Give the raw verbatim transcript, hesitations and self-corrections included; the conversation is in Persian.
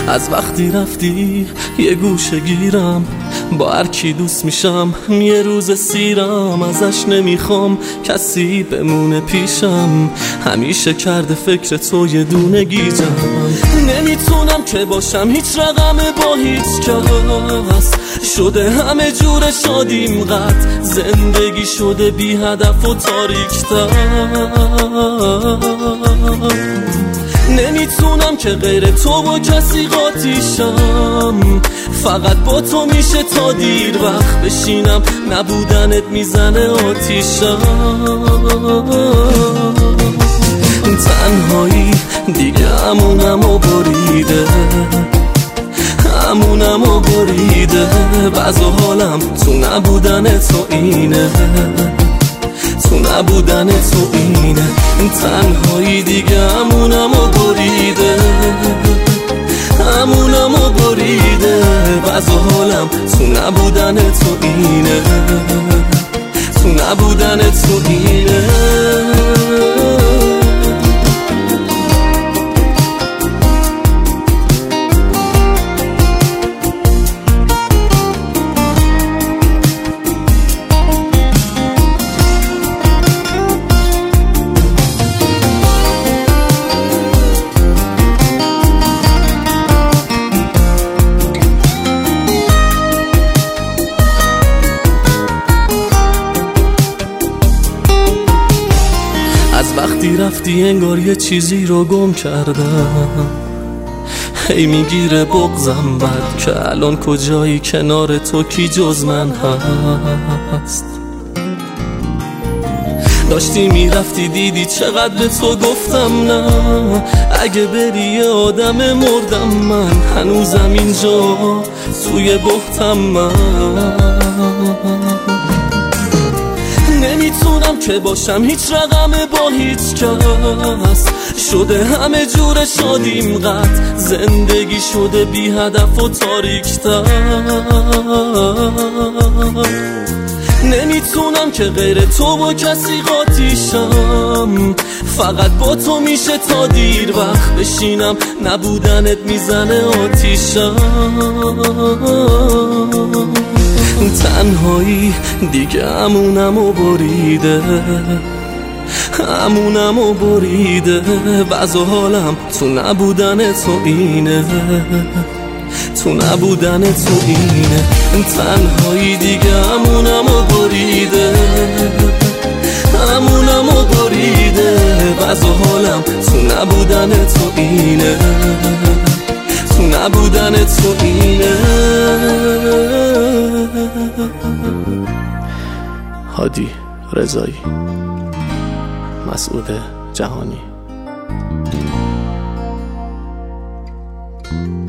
از وقتی رفتی یه گوشه گیرم، با هر کی دوست میشم یه روز سیرم. ازش نمیخوام کسی بمونه پیشم، همیشه کرده فکر تو یه دونه گیجم. نمیتونم که باشم هیچ رقم با هیچ کس، شده همه جور شادیم قط، زندگی شده بی هدف و تاریک تر. نمیتونم که غیر تو با کسی قاطیشم، فقط با تو میشه تا دیر وقت بشینم، نبودنت میزنه آتیشم. تنهایی دیگه همونم و بریده، همونم و بریده، بعض حالم تو نبودن تو اینه، تو نبودن تو اینه. تنهایی دیگه همونم و بریده، همونم و بریده، بعض حالم تو نبودن تو اینه، تو نبودن تو اینه. از وقتی رفتی انگار یه چیزی رو گم کردم، هی میگیره بغضم بد که الان کجایی، کنار تو کی جز من هست. داشتی میرفتی دیدی چقدر به تو گفتم نه، اگه بری یه آدم مردم من، هنوزم اینجا توی بختم من. نمیتونم که باشم هیچ رقم با هیچ کس، شده همه جور شادیم قط، زندگی شده بی هدف و تاریک تر. نمیتونم که غیر تو با کسی قاطیشم، فقط با تو میشه تا دیر وقت بشینم، نبودنت میزنه آتیشم. تنهایی دیگه همونم و بریده، همونم و بریده، بعض حالم تو نبودن تو اینه، تو نبودن تو اینه. تنهایی دیگه همونم و بریده، همونم و بریده، بعض حالم تو نبودن تو اینه، تو نبودن تو اینه. هادی رضایی، مسعود جهانی.